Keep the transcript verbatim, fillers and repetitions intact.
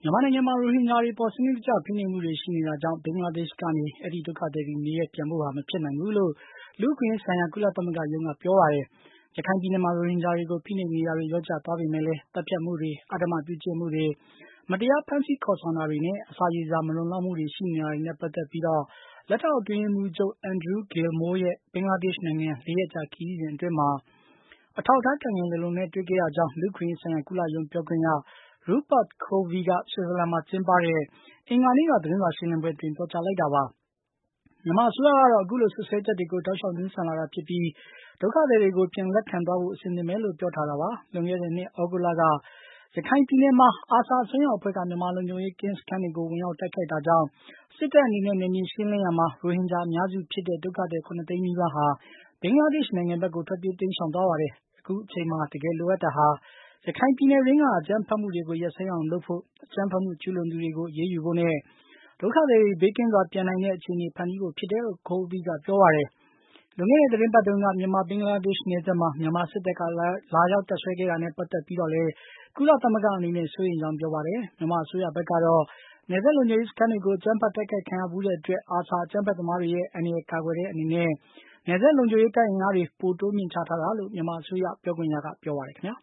မြန်မာနိုင်ငံမှာရိုဟင်ဂျာတွေပေါ်စနစ်တကျဖိနှိပ်မှုတွေရှိနေတာကြောင့်ဘင်္ဂလားဒေ့ရှ်ကနေအဲဒီဒုက္ခသည်တွေနေရပ်ပြန်ဖို့ဟာမဖြစ်နိုင်ဘူးလို့လူ့အခွင့်အရေးဆိုင်ရာကုလသမဂ္ဂရုံးကပြောပါတယ်။ရခိုင်ပြည်နယ်မှာရိုဟင်ဂျာတွေကိုဖိနှိပ်နေတာတွေလျော့ကျသွားပေမဲ့လည်းတပ်ဖြတ်မှုတွေအဓမ္မပြုကျင့်မှုတွေမတရားဖမ်းဆီးခေါ်ဆောင်တာတွေနဲ့အစာရေစာမလုံလောက်မှုတွေရှိနေတာတွေနဲ့ပတ်သက်ပြီးတော့လက်ထောက်အတွင်းရေးမှူးချုပ် Andrew Gilmore ရဲ့ဘင်္ဂလားဒေ့ရှ်နိုင်ငံလေးရက်ကြာခရီးစဉ်အတွင်းမှာအထောက်အထားခိုင်ခိုင်လုံလုံနဲ့တွေ့ခဲ့ရကြောင်းလူ့အခွင့်အရေးဆိုင်ရာကုလရုံးပြောခွင့်ရRupert Colville ကဆွစ်ဇာလန်မှာကျင်းပတဲ့အင်္ဂါနေ့ကသတင်းစာရှင်းလင်းပွဲအတွင်းပြောကြားလိုက်တာပါ။မြန်မာအစိုးရကတော့အခုလိုစွပ်စွဲချက်တွေကိုတောက်လျှောက်ငြင်းဆန်လာတာဖြစ်ပြီးဒုက္ခသည်တွေကိုပြန်လက်ခံသွားဖို့အဆင်သင့်ပဲလို့ပြောထားတာပါ။လွန်ခဲ့တဲ့နှစ်သြဂုတ်လကရခိုင်ပြည်နယ်မှာအာဆာအစွန်းရောက်အဖွဲ့ကမြန်မာလုံခြုံရေးကင်းစခန်းတွေကိုဝင်ရောက်တိုက်ခိုက်တာကြောင့်စစ်တပ်အနေနဲ့နယ်မြေရှင်းလင်းရာမှာရိုဟင်ဂျာအများစုဖြစ်တဲ့ဒုက္ခသည်ခုနှစ်သိန်းနီးပါးဟာဘင်္ဂလားဒေ့ရှ်နိုင်ငံဘက်ကိုထွက်ပြေးတိမ်းရှောင်သွားပါတယ်။အခုအချိန်မှာတကယ်လိုအပ်တာဟာရခိုင်ပြည်နယ်ရင်းကအကြမ်းဖက်မှုတွေကိုရပ်ဆိုင်းအောင်လုပ်ဖို့အကြမ်းဖက်မှုကျူးလွန်သူတွေကိုအရေးယူဖို့နဲ့ဒုက္ခသည်တွေဘေးကင်းစွာပြန်နိုင်တဲ့အခြေအနေဖန်တီးဖို့ဖြစ်တယ်လို့ Colville ကပြောပါတယ်။လွန်ခဲ့တဲ့သတင်းပတ်တုန်းကမြန်မာဘင်္ဂလားဒေ့ရှ်နယ်စပ်မှာမြန်မာစစ်တပ်ကလာရောက်တပ်စွဲခဲ့တာနဲ့ပတ်သက်ပြီးတော့လည်းကုလသမဂ္ဂအနေနဲ့စိုးရိမ်ကြောင်းပြောပါတယ်။မြန်မာအစိုးရဘက်ကတော့နယ်စပ်လုံခြုံရေးစခန်းတွေကိုအကြမ်းဖက်တိုက်ခိုက်ခံရဘူးတဲ့အတွက်အာဆာအကြမ်းဖက်သမားတွေရဲ့အန္တရာယ်ကာကွယ်တဲ့အနေနဲ့နယ်စပ်လုံခြုံရေးတပ်အင်အားတွေပိုတိုးမြင့်ချထားတာလို့မြန်မာအစိုးရပြောခွင့်ရကပြောပါတယ်ခင်ဗျာ